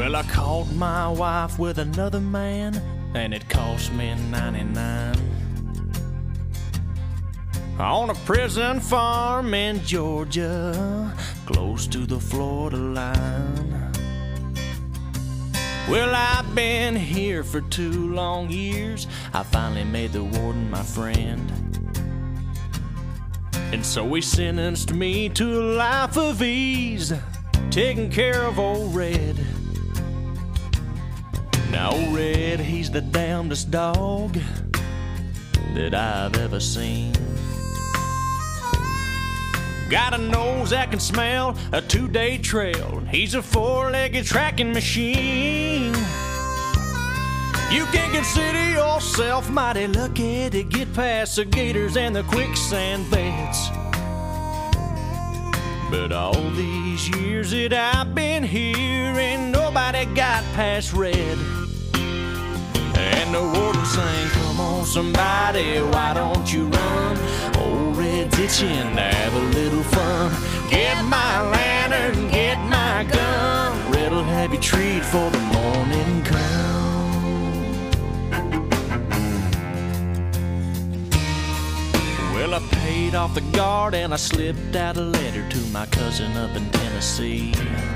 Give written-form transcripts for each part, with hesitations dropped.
Well, I caught my wife with another man, and it cost me 99. On a prison farm in Georgia, close to the Florida line. Well, I've been here for 2 long years. I finally made the warden my friend. And so he sentenced me to a life of ease, taking care of old Red. Now old Red, he's the damnedest dog that I've ever seen. Got a nose that can smell a 2-day trail. He's a 4-legged tracking machine. You can consider yourself mighty lucky to get past the gators and the quicksand beds. But all these years that I've been here, ain't nobody got past Red. And the warden sang, "Come on somebody, why don't you run? Old Red's itching to have a little fun. Get my lantern, get my gun. Red'll have you treat for the morning crown." Well, I paid off the guard and I slipped out a letter to my cousin up in Tennessee.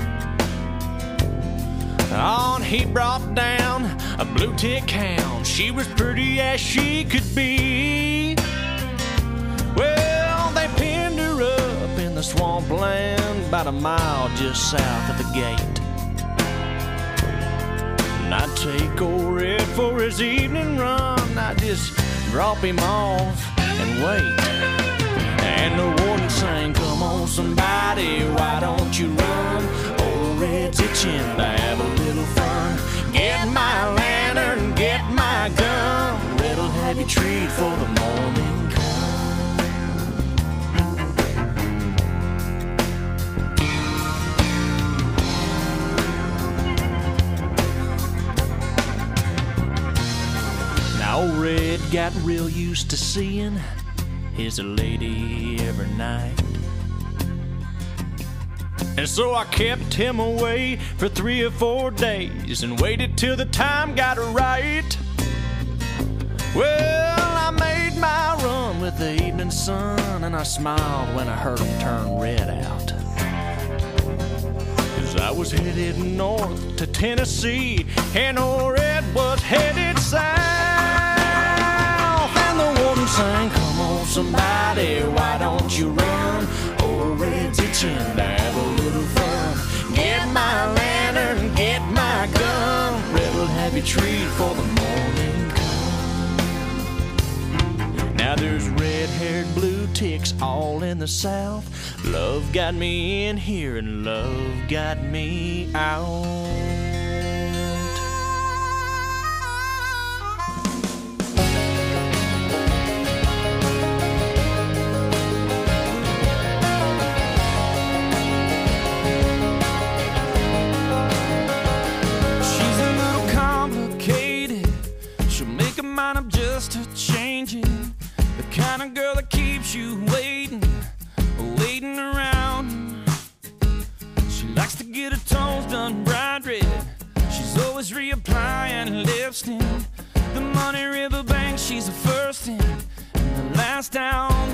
On he brought down a blue tick hound. She was pretty as she could be. Well, they pinned her up in the swampland about a mile just south of the gate. And I'd take old Red for his evening run. I'd just drop him off and wait. And the warden sang, "Come on somebody, why don't you run? Old Red's itching to have a little fun. Get my lantern, get my gun. Red'll have you treat for the morning come." Now old Red got real used to seeing his lady every night. And so I kept him away for 3 or 4 days and waited till the time got right. Well, I made my run with the evening sun, and I smiled when I heard him turn Red out. 'Cause I was headed north to Tennessee, and old Red was headed south. And the warden sang, "Come on somebody, why don't you run? Old Red's itching to have a little fun. Get my lantern, get my gun. Red'll have you treat for the morning come." Now there's red-haired blue ticks all in the south. Love got me in here and love got me out. I'm just a changing, the kind of girl that keeps you waiting around. She likes to get her toes done bright red. She's always reapplying lipstick. The Money River Bank, she's the first in and the last out.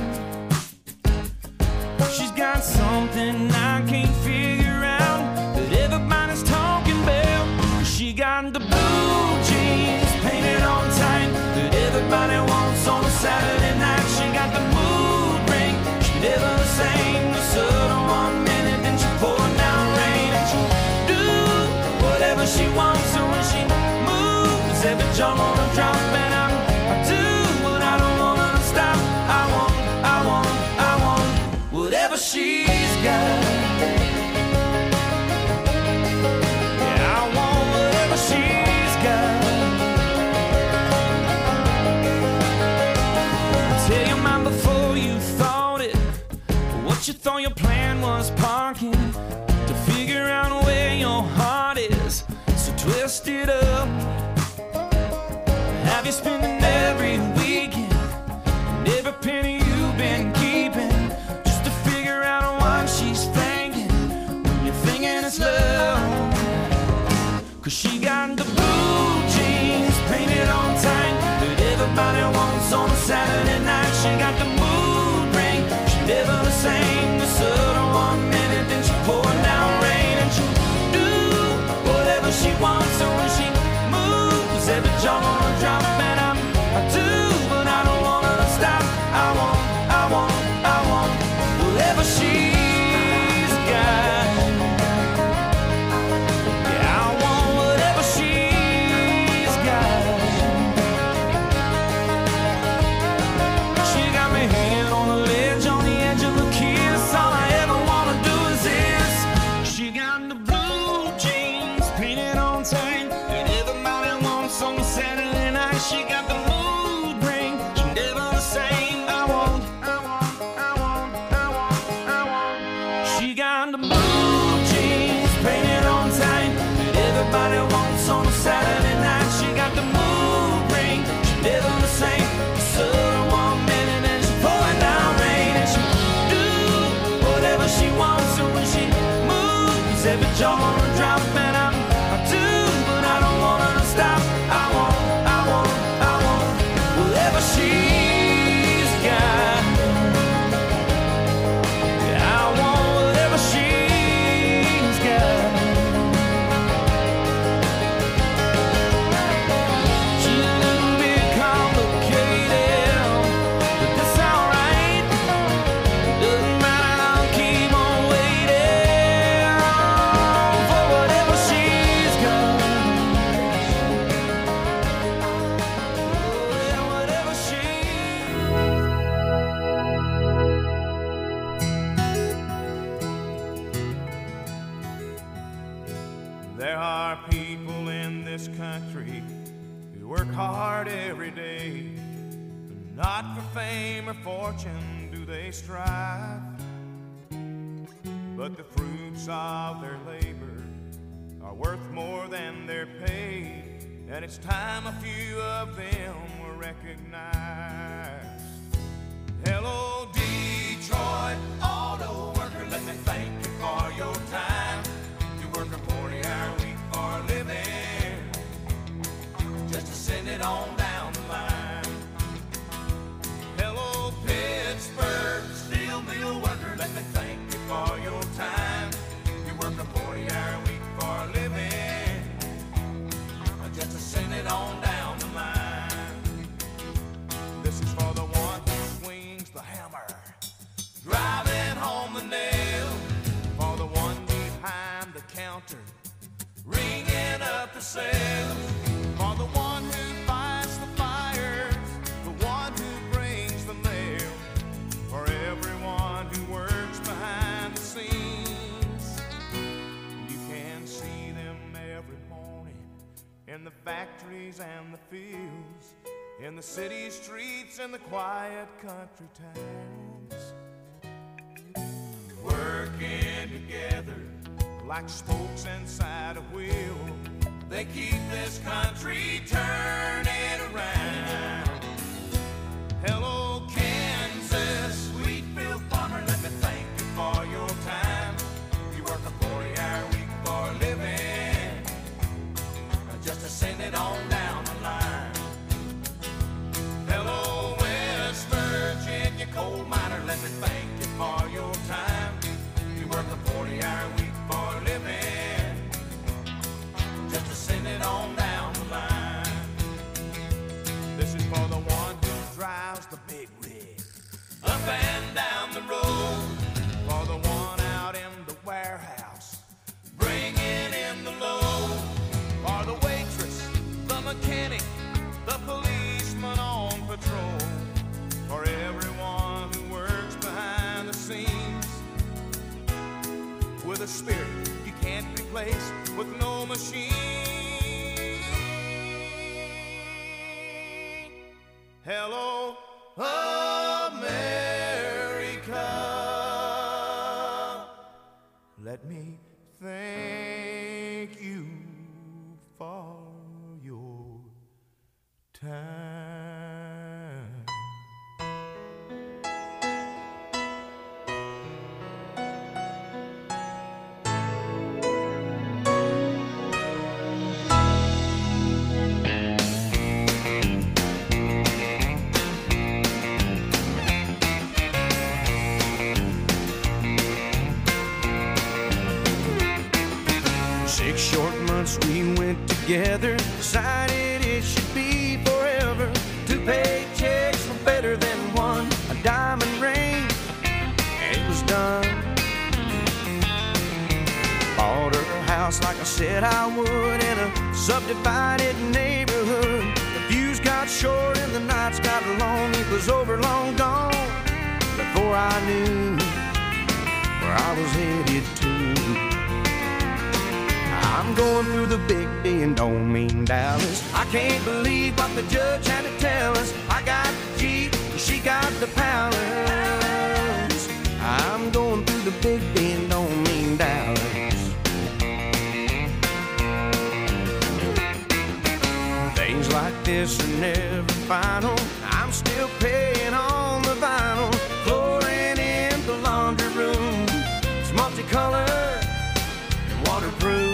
She's got something I can't figure out that everybody's talking about. She got the blue jeans painted on tight that everybody wants on a Saturday night. She got the mood ring, she never sang the sun 1 minute, then she pouring down rain. And she do whatever she wants, so when she moves, every jaw wanna drop. And I do what I don't wanna stop. I want whatever she's got. You thought your plan was parking to figure out where your heart is, so twist it up. Have you spending every weekend and every penny you've been keeping just to figure out what she's thinking when you're thinking it's love? jaw gonna drop, and I do, but I don't wanna stop. I want whatever she's got. Yeah, I want whatever she's got. She got me hanging on the ledge, on the edge of a kiss. All I ever wanna do is this. She got the blue jeans painted on tight that everybody wants on Saturday night. She got the mood ring, she's never the same. I want. She got the blue jeans painted on tight that everybody wants on a Saturday night. She got the mood ring, she's never the same. Southern woman, and then she pouring down rain, and she do whatever she wants. And when she moves, every jaw gonna drop, and I do, but I don't want her to stop. I want whatever she's got. Yeah, I want whatever she's got. She's a little bit complicated, but that's alright. Doesn't matter, I'll keep on waiting for whatever she's got. Yeah, whatever There are people in this country who work hard every day. Not for fame or fortune do they strive, but the fruits of their labor are worth more than their pay. And it's time a few of them were recognized. Hello, Detroit auto worker, let me thank you for your time. You work a 40-hour week for a living, just to send it on down the line. Hello, Pittsburgh steel mill worker, let me thank you for your time. You work a 40-hour week for a living, just to send it on down the line. This is for the one who swings the hammer, driving home the nail. For the one behind the counter, ringing up the sales. For the one who fights the fires, the one who brings the mail. For everyone who works behind the scenes. You can see them every morning in the factories and the fields, in the city streets and the quiet country towns, working together like spokes inside a wheel. They keep this country turning around. Hello, Kansas wheatfield farmer, let me thank you for your time. You work a 40-hour week for a living, just to send it on down the line. Hello, West Virginia coal miner, let me thank you for your time. You work a 40-hour week for a living, just to send it on down the line. This is for the one who drives the big rig up and down the road. For the one out in the warehouse, bringing in the load. For the waitress, the mechanic, the policeman on patrol. For everyone who works behind the scenes, with a spirit you can't replace with no machine. Hello, America. Let me thank you for your time. We went together, decided it should be said I would in a subdivided neighborhood. The views got short and the nights got long. It was over, long gone, before I knew where I was headed to. I'm going through the big D and don't mean Dallas. I can't believe what the judge had to tell us. I got the Jeep, she got the palace. I'm going through the big D and don't mean Dallas. Things like this are never final. I'm still paying on the vinyl. Flooring in the laundry room, it's multicolored and waterproof.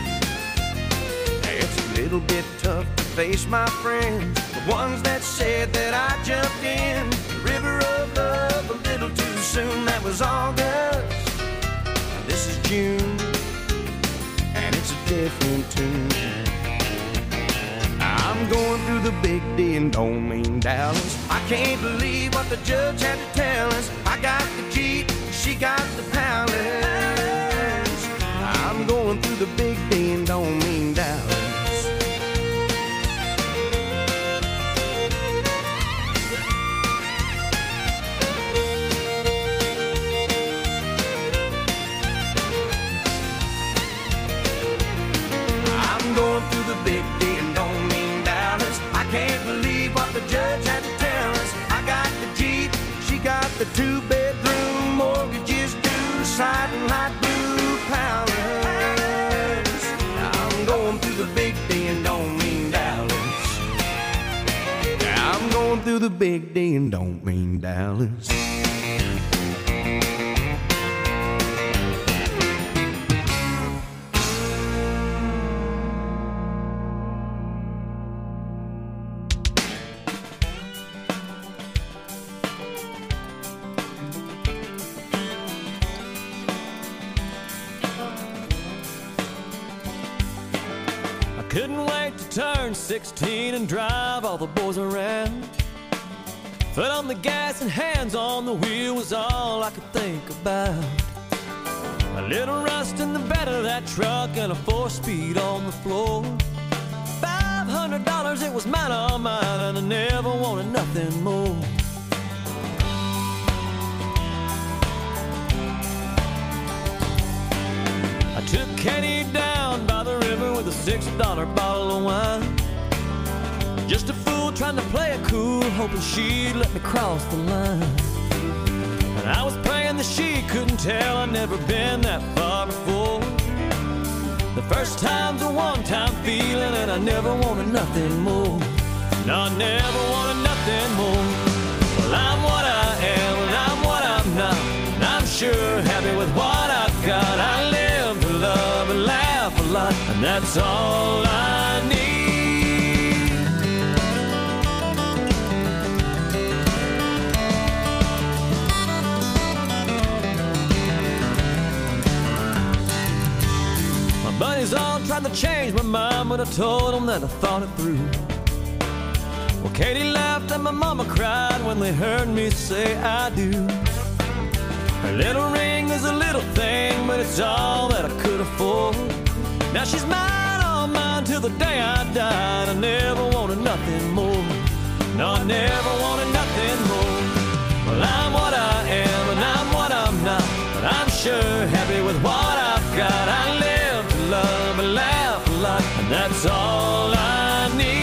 It's a little bit tough to face my friends, the ones that said that I jumped in the river of love a little too soon. That was August, now this is June, and it's a different tune. I'm going through the big D and don't mean Dallas. I can't believe what the judge had to tell us. I got the Jeep, she got the palace. I'm going through the big D and don't mean Dallas. I'm going through the big D and don't mean Dallas. I can't believe what the judge had to tell us. I got the Jeep, she got the 2-bedroom, mortgages due, siding light blue palace. I'm going through the big D and don't mean Dallas. I'm going through the big D and don't mean Dallas. Couldn't wait to turn 16 and drive all the boys around. Foot on the gas and hands on the wheel was all I could think about. A little rust in the bed of that truck and a 4-speed on the floor. $500, it was mine, all mine, and I never wanted nothing more. I took Katie down by the river with a $6 bottle of wine. Just a fool trying to play it cool, hoping she'd let me cross the line. And I was praying that she couldn't tell I'd never been that far before. The first time's a one-time feeling, and I never wanted nothing more. No, I never wanted nothing more. Well, I'm what I am, and I'm what I'm not, and I'm sure happy with what I've got. I live to love and laugh a lot, and that's all I need. My buddies all tried to change my mind, but I told them that I thought it through. Well, Katie laughed and my mama cried when they heard me say I do. Her little ring is a little thing, but it's all that I could afford. Now she's mine, all mine, till the day I died. I never wanted nothing more. No, I never wanted nothing more. Well, I'm what I am, and I'm what I'm not, but I'm sure happy with what I've got. I live to love and laugh a lot, and that's all I need.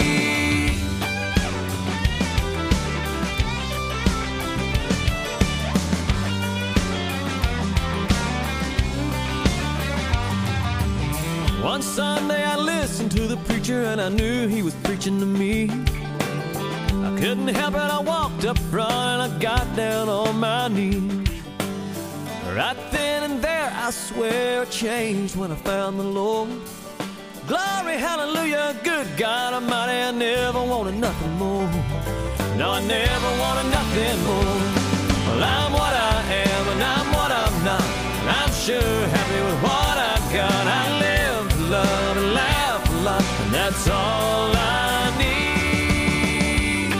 One Sunday I listened to the preacher and I knew he was preaching to me. I couldn't help it, I walked up front and I got down on my knees. Right then and there I swear I changed when I found the Lord. Glory, hallelujah, good God Almighty, I never wanted nothing more. No, I never wanted nothing more. Well, I'm what I am and I'm what I'm not, and I'm sure happy with what I've got. I live to love and laugh a lot, and that's all I need.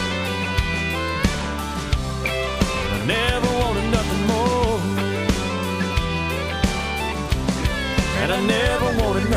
I never wanted nothing more, and I never wanted nothing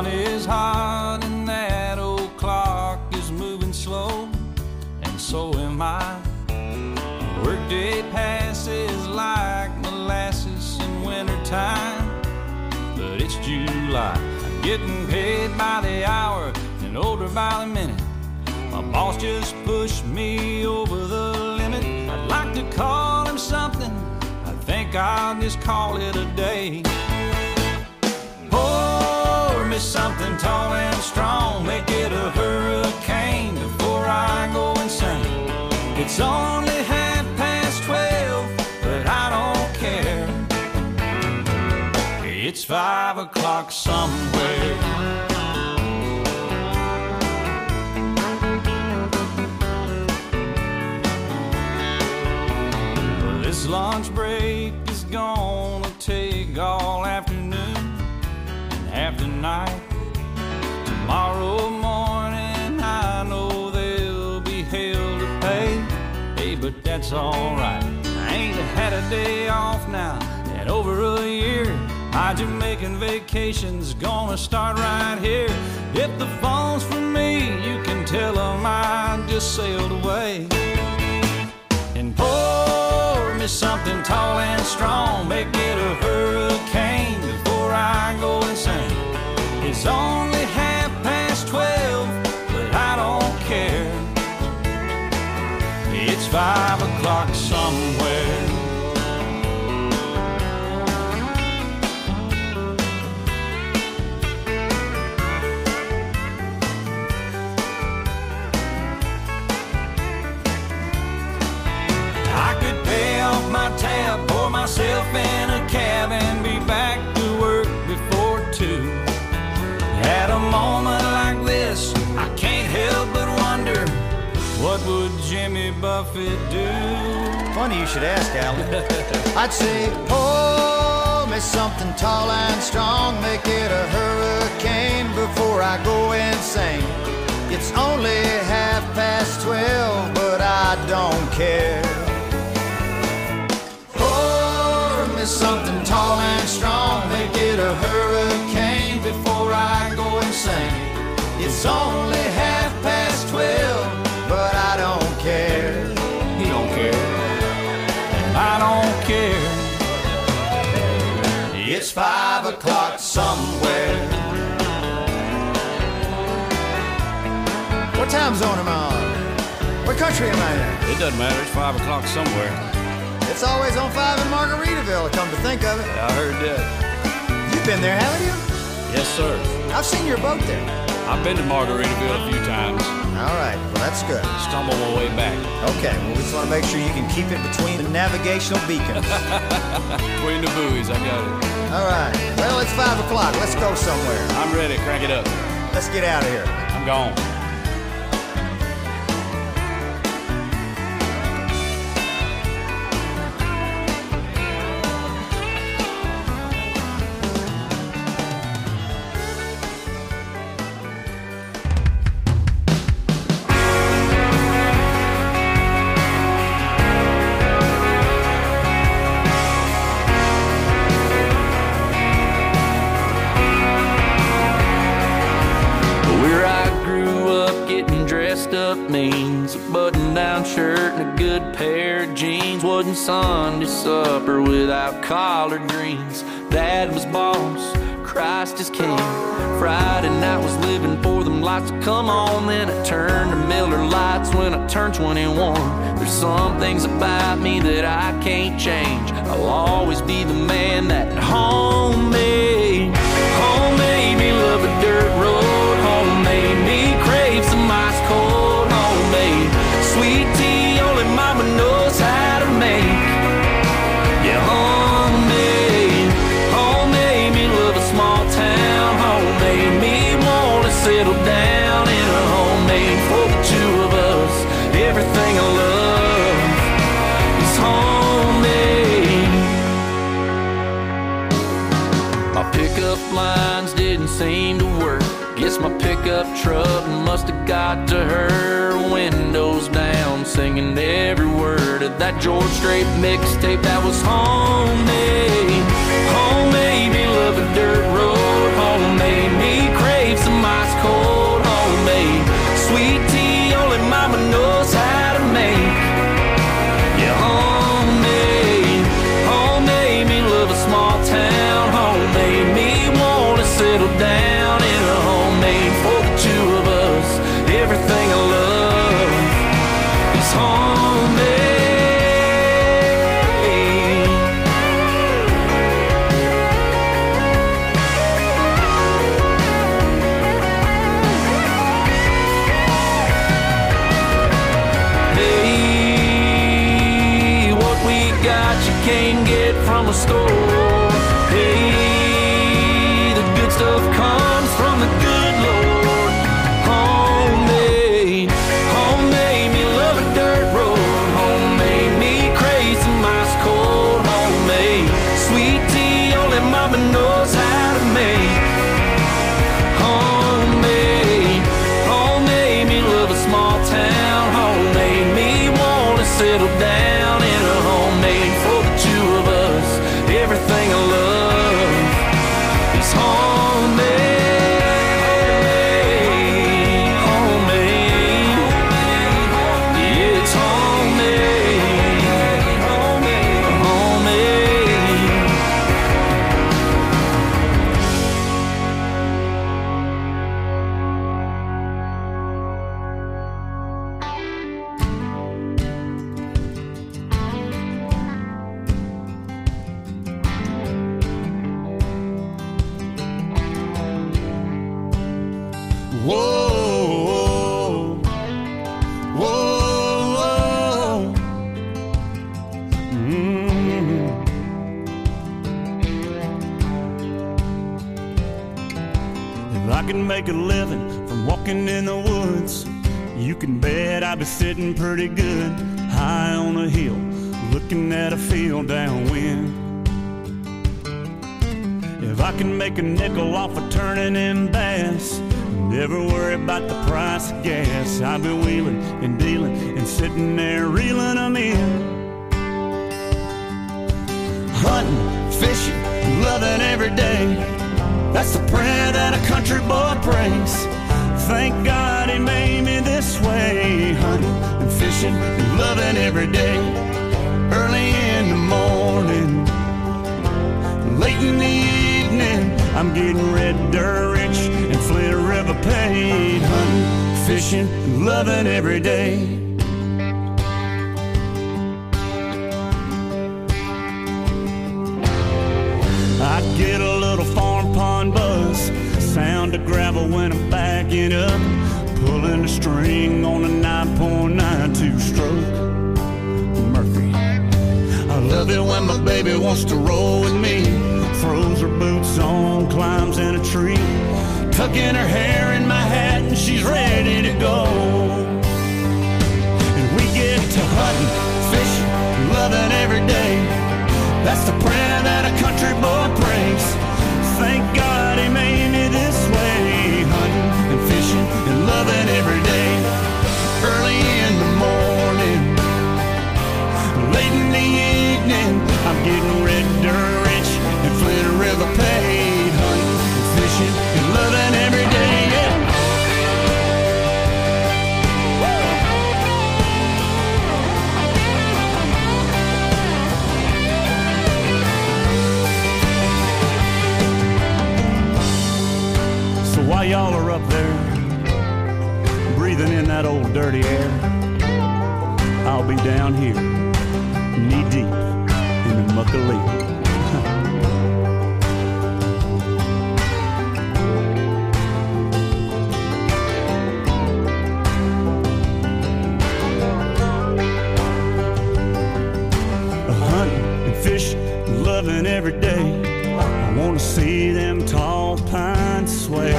is hot and that old clock is moving slow, and so am I. Workday passes like molasses in wintertime, but it's July. I'm getting paid by the hour and older by the minute. My boss just pushed me over the limit. I'd like to call him something, I think I'll just call it a day. Pour me something tall and strong, make it a hurricane before I go insane. It's only 12:30, but I don't care. It's 5 o'clock somewhere. This lunch break is gonna take all afternoon and half the night. Tomorrow morning I know there'll be hell to pay. Hey, but that's alright. I ain't had a day off now in over a year. My Jamaican vacation's gonna start right here. If the phone's for me, you can tell them I just sailed away. And pour me something tall and strong, make it a hurricane before I go insane. It's only 12:30, but I don't care. It's 5 o'clock somewhere. I could pay off my tab, pour myself in a cab, and be back to work before 2. At a moment like this, I can't help but wonder, what would Jimmy Buffett do? Funny you should ask, Alan. I'd say, pour me something tall and strong, make it a hurricane before I go insane. It's only 12:30, but I don't care. Pour me something tall and strong, make it a hurricane before I go insane. It's only 12:30, but I don't care. He don't care, and I don't care. It's 5 o'clock somewhere. What time zone am I on? What country am I in? It doesn't matter, it's 5 o'clock somewhere. It's always on 5 in Margaritaville, come to think of it. I heard that. You've been there, haven't you? Yes, sir. I've seen your boat there. I've been to Margaritaville a few times. All right, well, that's good. Stumbled my way back. Okay, well, we just want to make sure you can keep it between the navigational beacons. Between the buoys, I got it. All right, well, it's 5 o'clock. Let's go somewhere. I'm ready, crank it up. Let's get out of here. I'm gone. Means a button-down shirt and a good pair of jeans. Wasn't Sunday supper without collard greens. Dad was boss, Christ is king. Friday night was living for them lights to come on. Then I turned to Miller Lights when I turned 21. There's some things about me that I can't change. I'll always be the man that home made me love a dirt road. Home made me crave some ice cold. Sweet tea only mama knows how to make. Yeah, homemade me love a small town. Homemade me wanna settle down in a homemade for the two of us. Everything I love is homemade. My pickup lines didn't seem to work. Guess my pickup truck must have got to her. Windows down, singing every word of that George Strait mixtape that was homemade. Homemade me love a dirt road. Homemade me crave from a store. Hey, the good stuff comes from the good Lord. Homemade, homemade me love a dirt road. Homemade me crazy some ice cold. Homemade sweet tea only mama knows how to make. Homemade, homemade me love a small town. Homemade me wanna settle down in a homemade for the two of us. Everything I love is homemade. Homemade, yeah, it's homemade. Homemade. Whoa, whoa, whoa. If I can make a living from walking in the woods, you can bet I'd be sitting pretty good high on a hill, looking at a field downwind. If I can make a nickel off of turning in bass, never worry about the price of gas, I'll be wheeling and dealing and sitting there reeling them in. Hunting, fishing, loving every day, that's the prayer that a country boy prays. Thank God he made me this way. Hunting and fishing and loving every day. Early in the morning, late in the evening, I'm getting red dirt rich and Flint River paid. Hunting, fishing, loving every day. I get a little farm pond buzz, sound of gravel when I'm backing up, pulling a string on a 9.92 stroke Murphy. I love it when my baby wants to roll with me, throws her boots on, climbs in a tree, tucking her hair in my hat and she's ready to go. And we get to hunting, fishing, loving every day, that's the prayer that a country boy prays. Thank God he made me this way. Hunting and fishing and loving every day. Early in the morning, late in the evening, I'm getting red dirt rich and Flint River paid. Hunting and fishing and loving every day, yeah. So while y'all are up there breathing in that old dirty air, I'll be down here knee deep in the muckalee. Hunting and fishing, loving every day, I want to see them tall pines sway.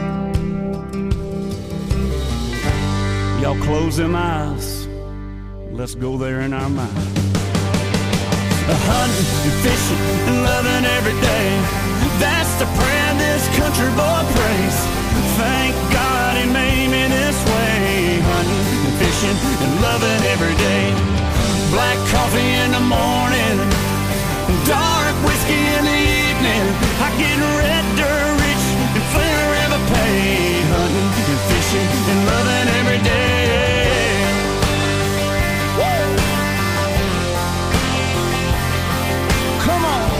Y'all close them eyes, let's go there in our mind. Hunting and fishing and loving every day, that's the prayer this country boy prays. Thank God he made me this way. Hunting and fishing and loving every day. Black coffee in the morning, dark whiskey in the evening, I get red dirt rich and Flint River paid. Hunting and fishing and loving every day. Woo! Come on.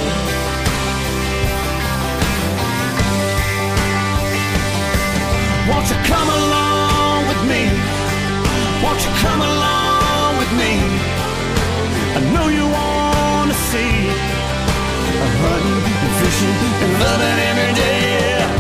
Won't you come along with me? Won't you come along with me? I know you want to see hunting and fishing and loving every day, yeah.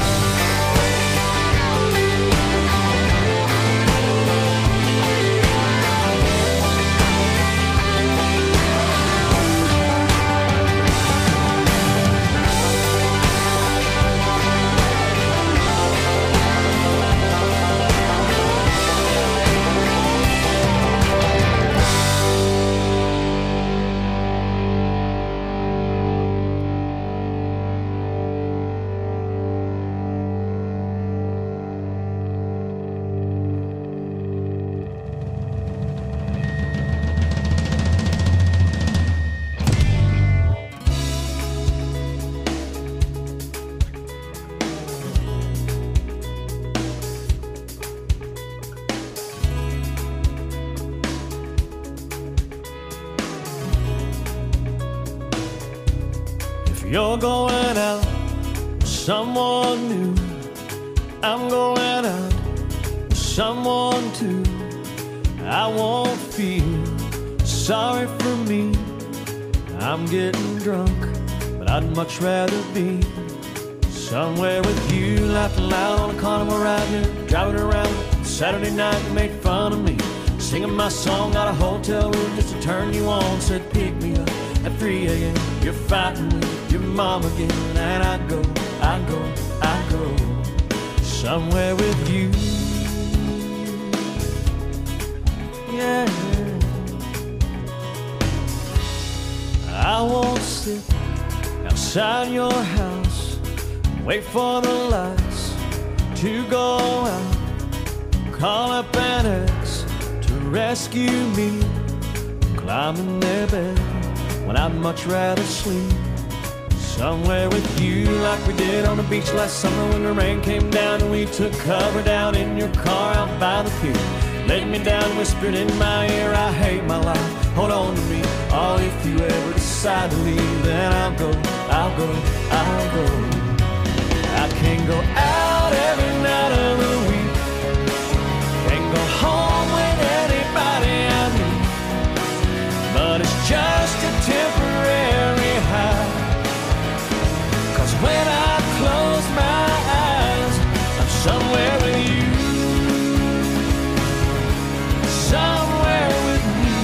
You're going out with someone new. I'm going out with someone too. I won't feel sorry for me. I'm getting drunk, but I'd much rather be somewhere with you, laughing loud on a carnival ride here, driving around Saturday night. You made fun of me, singing my song out of a hotel room just to turn you on. Said pick me up at 3 a.m. You're fighting with your mom again, and I go somewhere with you. Yeah, I won't sit outside your house, wait for the lights to go out, call up an ex to rescue me, climb in their bed when I'd much rather sleep somewhere with you, like we did on the beach last summer when the rain came down and we took cover down in your car out by the pier. Laid me down, whispered in my ear, I hate my life, hold on to me. Oh, if you ever decide to leave, then I'll go. I can't go out every night of the week, can't go home with anybody I meet, but it's just a temporary high, 'cause when I close my eyes, I'm somewhere with you. Somewhere with you.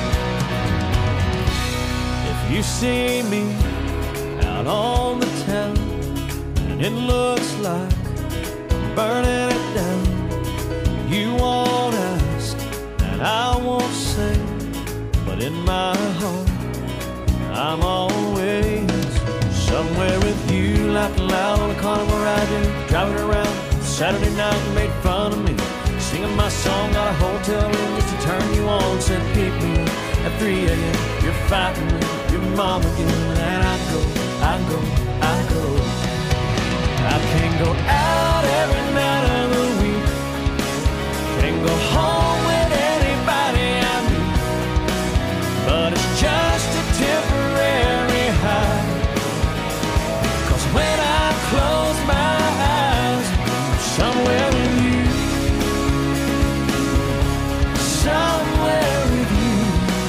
If you see me out on the town and it looks like I'm burning it down, you won't ask and I won't say, but in my heart I'm always somewhere with you, laughing loud on a carnival ride, driving around Saturday night. You made fun of me, singing my song out of a hotel room just to turn you on. Said pick me up at 3 a.m. You're fighting with your mom again, and I go. I can't go out every night of the week, can't go home with anybody I meet, but it's just a temporary high, 'cause when I close my eyes, I'm somewhere with you. Somewhere with you.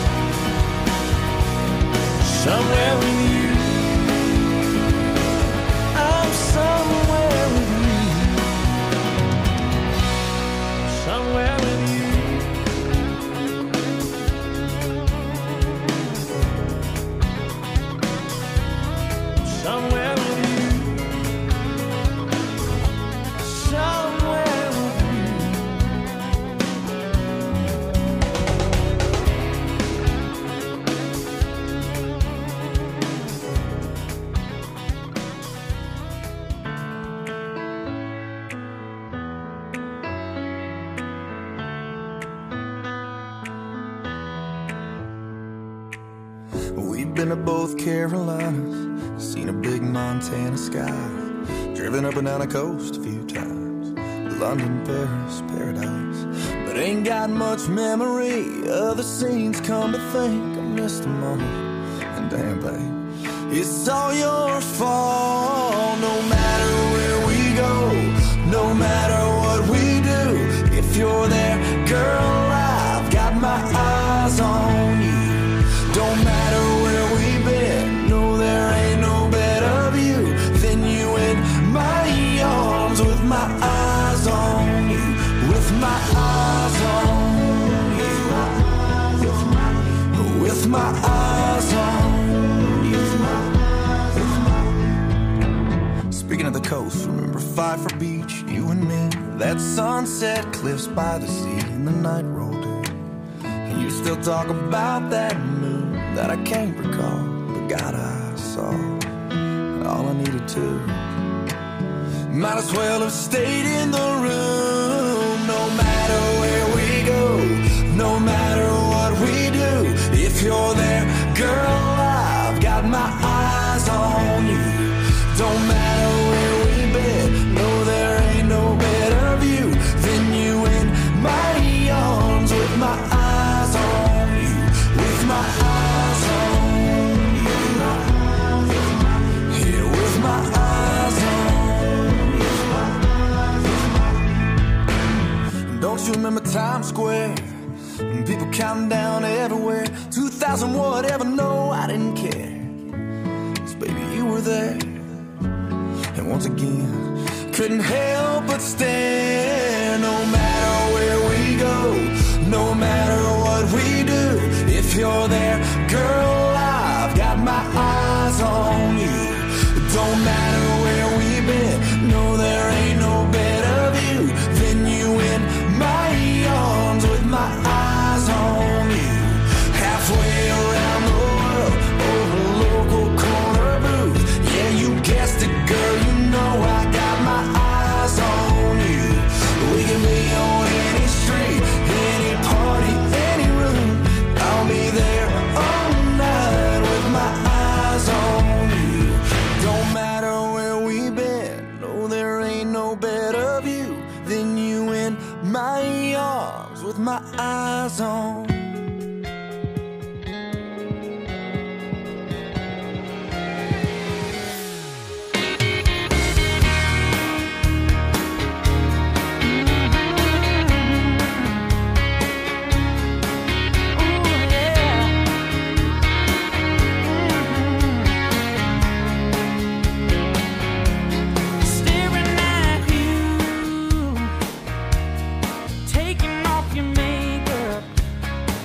Somewhere with you. I'm somewhere with you. Somewhere with you. Somewhere with you. Somewhere with you. We've been to both Carolinas, seen a big Montana sky, driven up and down the coast a few times, London, Paris, paradise, but ain't got much memory of the scenes. Come to think, I missed them all, and damn babe, it's all your fault. No matter where we go, no matter what we do, if you're there, girl, I've got my eyes on you. Don't matter where we've been, no, there ain't no better view than you in my arms, with my eyes on you, with my eyes on you, with my eyes on you. Speaking of the coast, remember Pfeiffer Beach, you and me, that sunset cliffs by the sea, and the night rolled in, and you still talk about that moon that I can't recall, but God, I saw all I needed to. Might as well have stayed in the room. No matter where we go, no matter what we do, if you're there, girl, I've got my eyes on you. Don't matter where we've been, no, there ain't no better view than you in my arms, with my eyes on you, with my eyes on you, you remember Times Square? And people counting down everywhere. 2000 whatever, no, I didn't care. 'Cause baby, you were there. And once again, couldn't help but stare. No matter where we go, no matter what we do, if you're there, girl, I've got my eyes on you. Don't matter where we've been, no, there ain't no better view than you in my arms with my eyes on you. Halfway around the world, over local corner booth. Yeah, you guessed it, girl, you know I got my eyes on you. We can be on any street, any party, any room. I'll be there all night with my eyes on you. Don't matter where we've been, no, there ain't no better view than you in my arms with my eyes on. Taking off your makeup,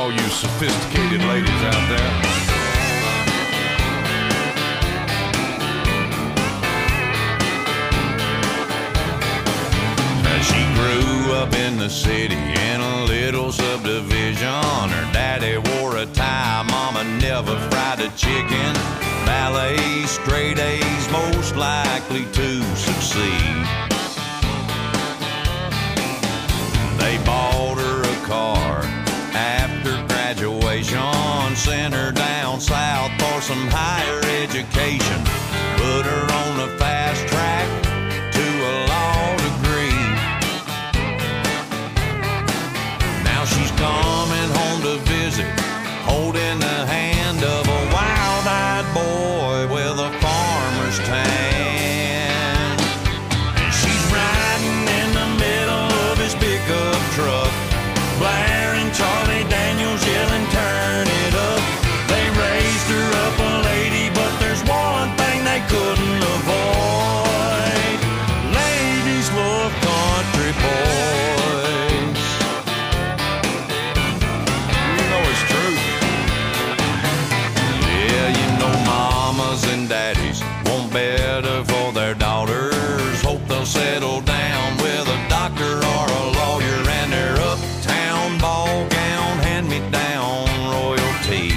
all you sophisticated ladies out there. She grew up in the city in a little subdivision. Her daddy wore a tie, mama never fried a chicken. Ballet, straight A's, most likely to succeed. They bought her a car after graduation, sent her down south for some higher education, put her on the fast track to a law degree. Now she's coming home to visit, holding the hand of a wild-eyed boy with a farmer's tan. And she's riding in the middle of his pickup truck, blaring Charlie Daniels, yelling, turn it up. They raised her up a lady, but there's one thing they couldn't avoid. Ladies love country boys. You know it's true. Yeah, you know mamas and daddies want better for their daughters. Hope they'll settle down with a doctor or a lawyer, and their uptown ball gown hand-me-down royalty.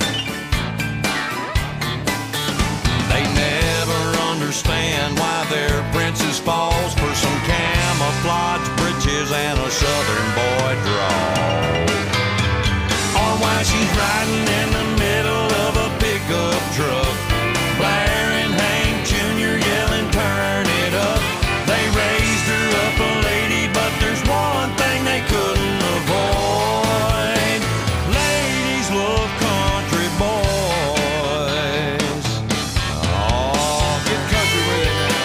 They never understand why their princess falls for some camouflage breeches and a southern boy drawl, or why she's riding in the middle of a pickup truck, blaring Hank Jr., yelling, turn it up. They raised her up a lady, but there's one thing they couldn't avoid. Ladies love country boys. Oh, get country with it now.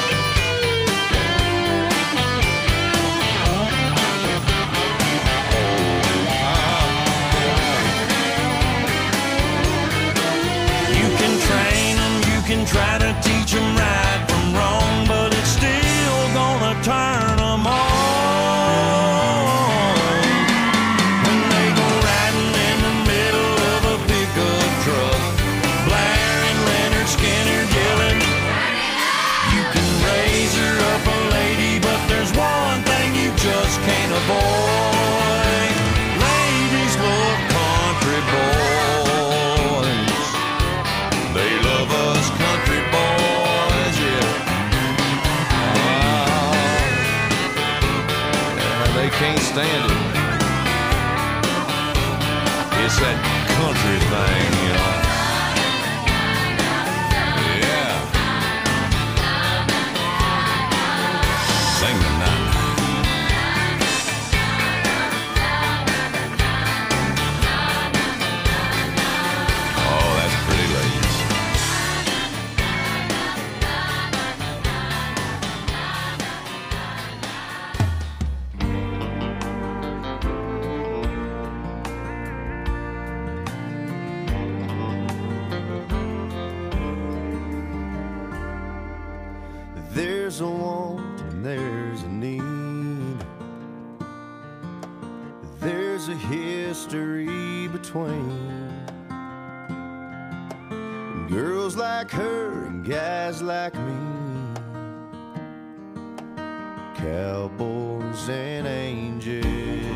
You can train them, you can try to teach them right from wrong, but it's still gonna turn them on. When they go riding in the middle of a pickup truck, blaring Leonard Skinner, yelling, you can raise her up a lady, but there's one thing you just can't avoid. Ladies love country boys. They love us country boys, yeah. Yeah, they can't stand it. It's that country thing, you know. Yeah. Sing the night. Oh, that's pretty, ladies. There's a want and there's a need. There's a history between girls like her and guys like me, cowboys and angels.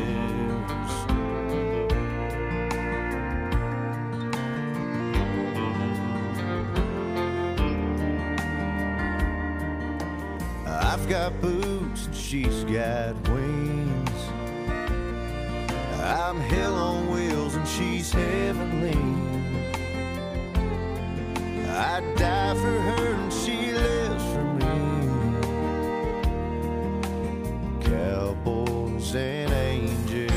I've got boots and she's got wings. I'm hell on wheels and she's heavenly. I'd die for her and she lives for me. Cowboys and angels.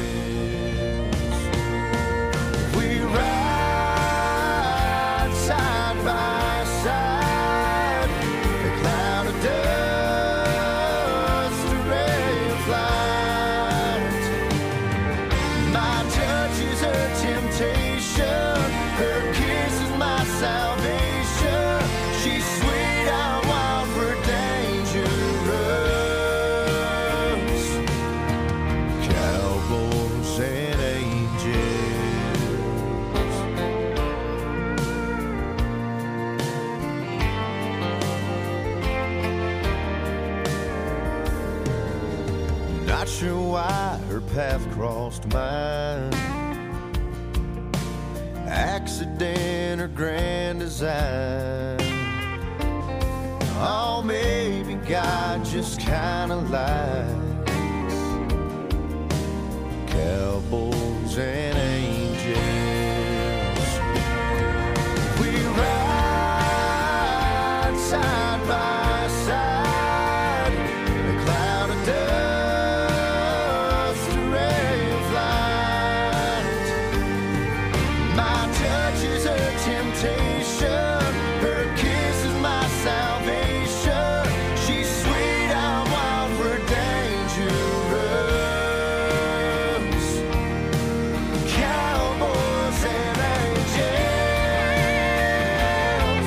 We ride side by side. A cloud of dust, a ray of light. My touch is her temptation. Her kiss is my salvation. She's sure why her path crossed mine. Accident or grand design. Oh, maybe God just kinda lies. Cowboys and angels, we ride side by side. A cloud of dust, a ray of light. My touch is her temptation, her kiss is my salvation. She's sweet, I'm wild, we're dangerous. Cowboys and angels.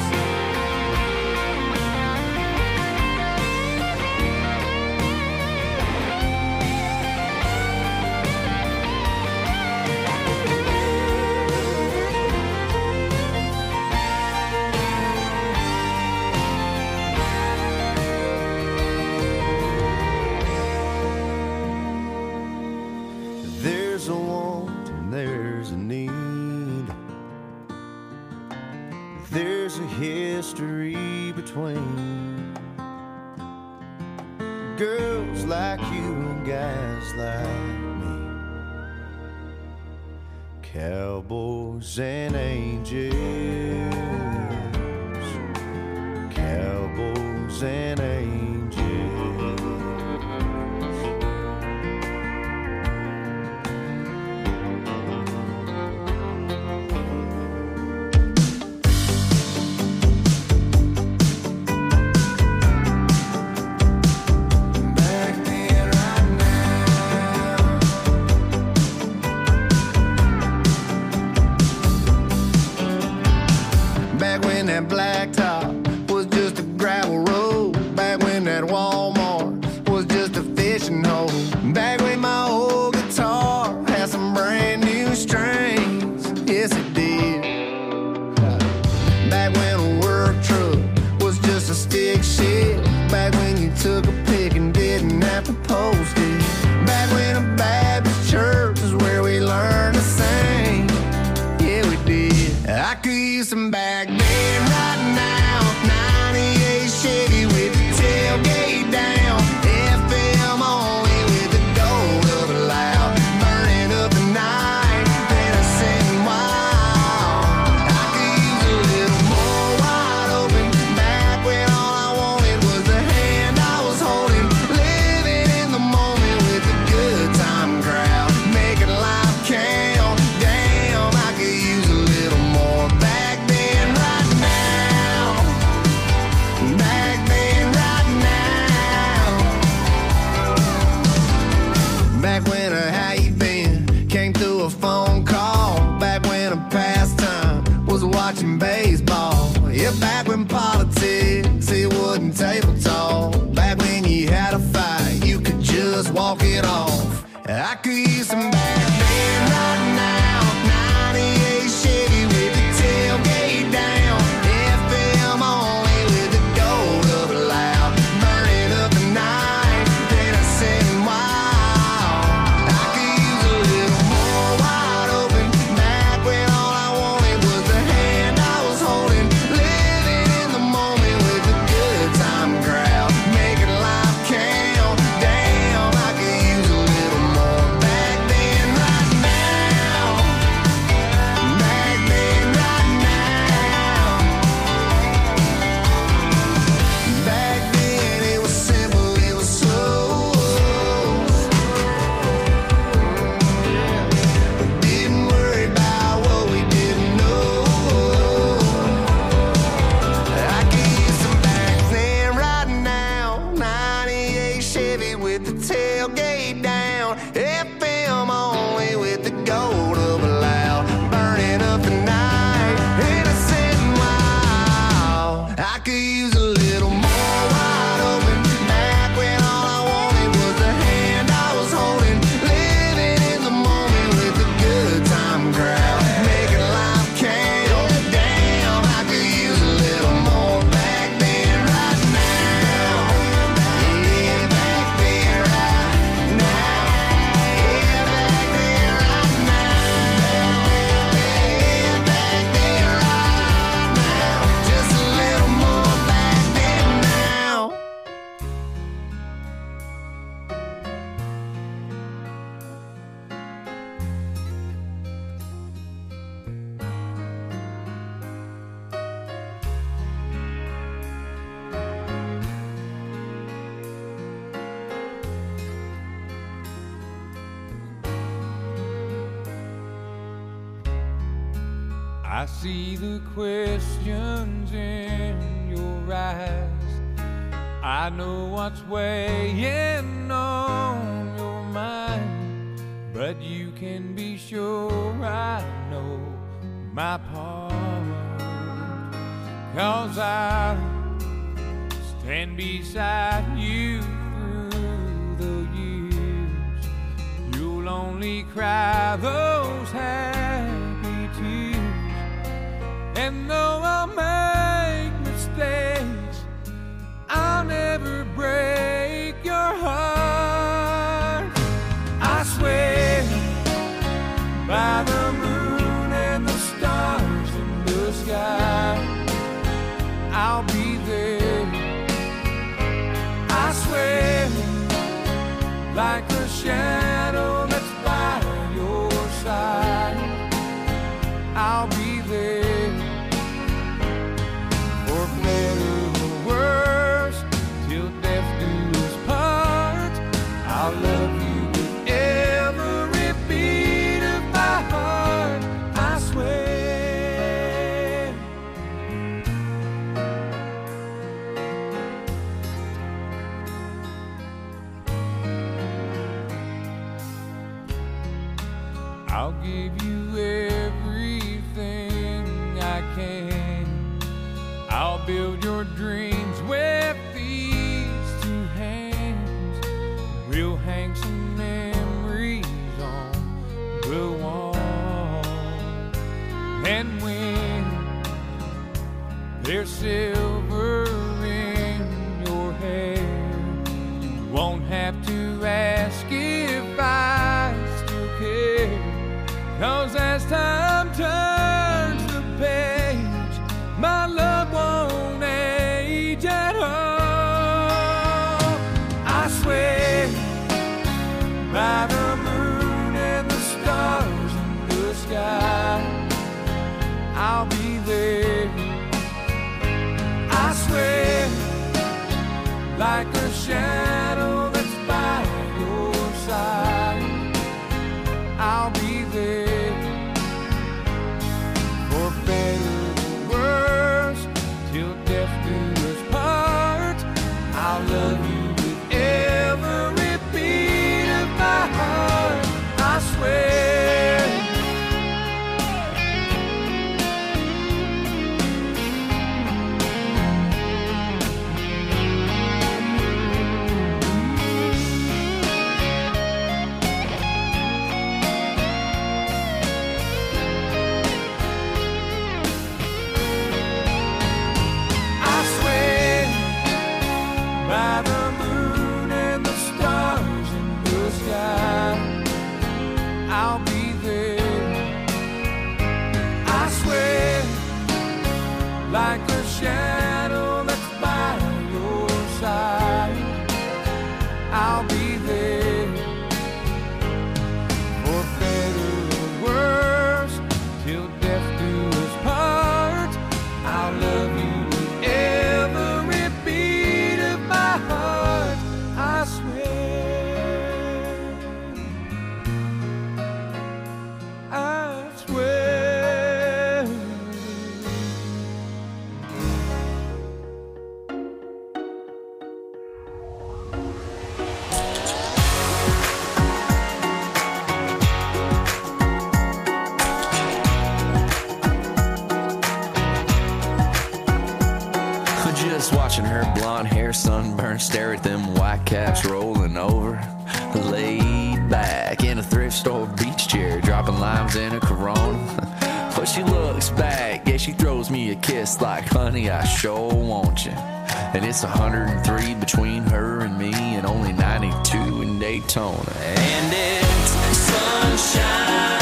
There's a want and there's a need. There's a history between girls like you and guys like me. Cowboys and angels. Cowboys and angels. Back then, right now. Back when that blacktop was just a gravel road. Back when that Walmart was just a fishing hole. Back when my old guitar had some brand new strings. Yes, it did. Back when a work truck was just a stick shift. Back when you took a pick and didn't have to post it. Back when a Baptist church is where we learned to sing. Yeah, we did. I could use some back then, right now. 98 Chevy with the tailgate down. FM only with the gold of a loud. Burning up the night, then I sing wild. I could use a little more wide open. Back when all I wanted was the hand I was holding. Living in the moment with the good time crowd. Making life count. Damn, I could use a little more back then, right now. Back then, right now. Back when a how you been came through a phone call. Back when a pastime was watching baseball. Yeah, back when politics, it wasn't table talk. Back when you had a fight, you could just walk it off. I could use some back then, right now. 98 Chevy with the tailgate down. FM only with the gold of a loud. Burning up the night, then I sing wild. I could use a little more wide open. Back when all I wanted was the hand I was holding. Living in the moment with the good time crowd. Making life count. Damn, I could use a little more back then, I see the questions in your eyes. I know what's weighing on your mind, but you can be sure I know my part. 'Cause I stand beside you through the years. You'll only cry those happy tears. And though I'll make mistakes, I'll never break your heart. I swear by the moon and the stars in the sky, I'll be there. I swear like a shadow that's by your side, I'll be there. For better or worse, till death do us part, I'll love you with every beat of my heart. I swear. I'll give you everything I can. I'll build your dreams with these two hands. We'll hang some memories on the wall. And when there's silver in your hair, you won't have to ask if I still care. 'Cause as time turns the page, my love won't age at all. I swear by the moon and the stars in the sky, I'll be there. I swear like a shadow that's by your side, I'll be there. For better or worse, till death do us part, I'll love you with every beat of my heart. I swear. By the moon and the stars in the sky, I'll be there. I swear like a shadow that's by your side, I'll be there. For better or worse, till death do us part, I'll love you with every beat of my heart. I swear. I swear. Just watching her blonde hair sunburn, stare at them white caps rolling over. Laid back in a thrift store beach chair, dropping limes in a Corona. But she looks back, yeah, she throws me a kiss like, honey, I sure want you. And it's 103 between her and me, and only 92 in Daytona. And it's sunshine.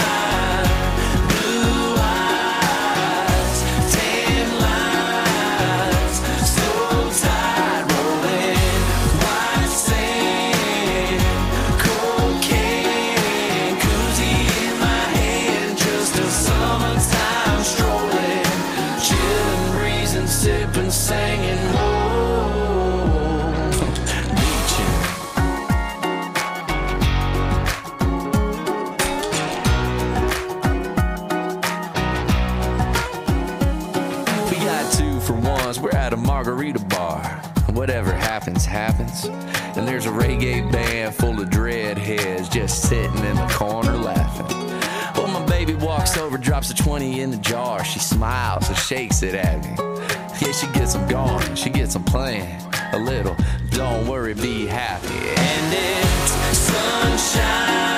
Sipping, singing, whoa, beaching. 2 for 1s. We're at a margarita bar. Whatever happens, happens. And there's a reggae band full of dreadheads just sitting in the corner laughing. Well, my baby walks over, drops a 20 in the jar. She smiles and shakes it at me. Yeah, she gets them going, she gets them playing a little. Don't worry, be happy. And it's sunshine.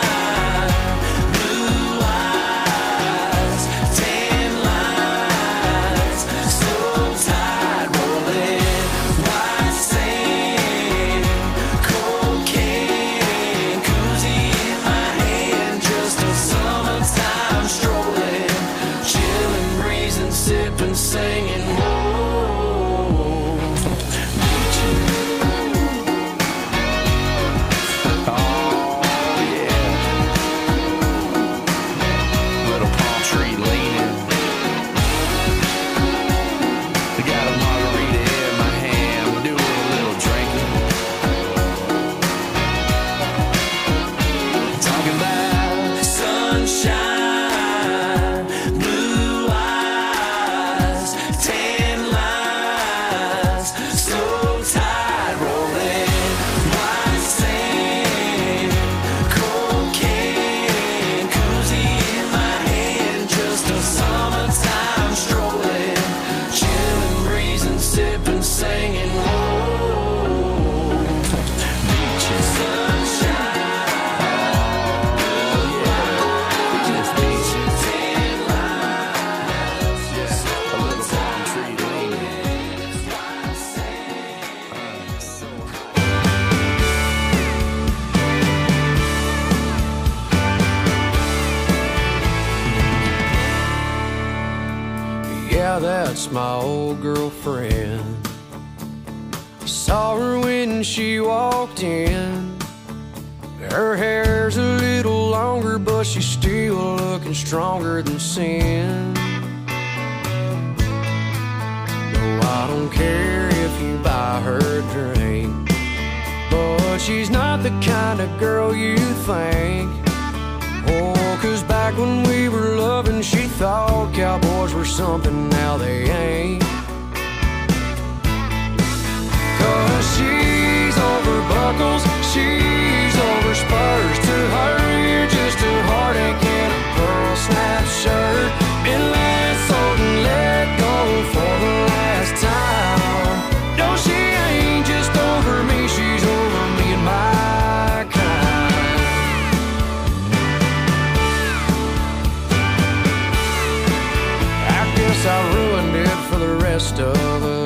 Singing, whoa, beaches. Oh, yeah. Little palm tree leaning. I got a margarita in my hand, doing a little drinking. Talking about sunshine. Yeah, that's my old girlfriend. Saw her when she walked in. Her hair's a little longer, but she's still looking stronger than sin. No, I don't care if you buy her a drink, but she's not the kind of girl you think. Oh, 'cause back when we were loving, she thought cowboys were something, now they ain't. 'Cause she's over buckles, she's over spurs. To her, you're just a heartache in a pearl snap shirt. Been sold and let go for the last time. No, she ain't just over me, she's over me and my kind. I ruined it for the rest of us.